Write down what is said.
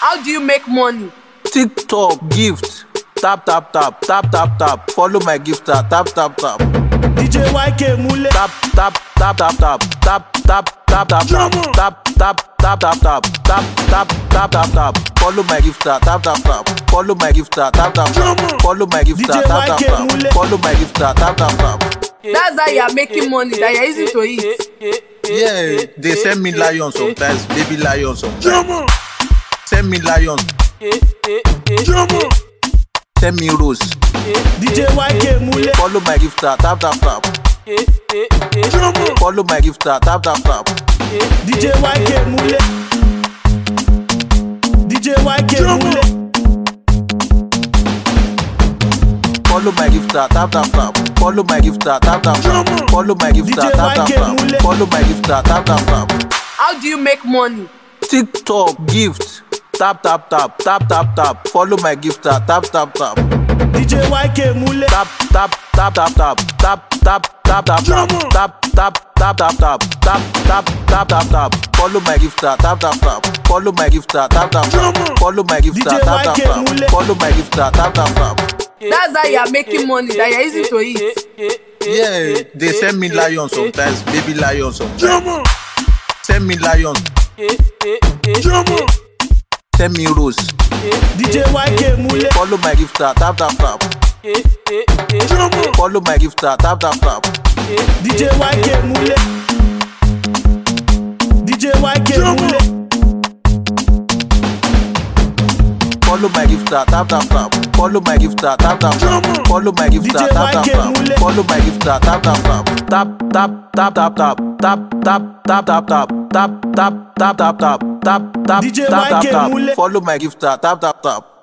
How do you make money? TikTok gift. Tap tap tap tap tap tap. Follow my gifter. Tap tap tap. DJ YK Mule. Tap tap tap tap tap tap tap tap tap tap tap tap tap tap tap tap tap tap tap tap. Follow my gifter. Tap tap tap. Follow my gifter. Tap tap tap. Follow my gifter. DJ Tap tap YK tap. Mule. Follow my gifter. Tap tap tap. That's how you are making money, that you're easy to eat. Yeah, they send me lion sometimes, baby lion sometimes. Send me lion. Send me rose. DJ YK Mule. Follow my gifter. Tap tap tap. Follow my gifter. Tap tap tap. DJ YK Mule. DJ YK Mule. Follow my gifter. Tap tap tap. Follow my gifter. Tap tap tap. Follow my gifter. DJ Tap tap YK tap. Mule. Follow my gifter. Tap tap tap. How do you make money? TikTok gift. Tap tap tap tap tap tap. Follow my gifter. Tap tap tap. DJ YK Mule. Tap tap tap tap tap tap tap tap tap tap tap tap tap tap tap tap tap tap tap tap. Follow my gifter. Tap tap tap. Follow my gifter. Tap tap tap. Follow my gifter. DJ Tap tap YK Mule. tap. Follow my gifter. Tap tap tap. That's how you are making money, that you're easy to eat. Yeah, they send me lion sometimes, baby lion sometimes. Send me lion. Send me rose. DJ YK Mule. Follow my gifter. Tap tap tap. Follow my gifter. Tap tap tap. DJ YK Mule. DJ YK Mule. Follow my gifter. Tap tap tap. Follow my gifter. Tap tap tap. Follow my gifter. DJ Tap tap YK Mule. tap. Follow my gifter. Tap tap tap. Tap tap tap tap tap tap tap tap tap tap tap tap tap tap tap tap tap DJ tap tap YK tap. Mule. Follow my gifter. Tap tap tap.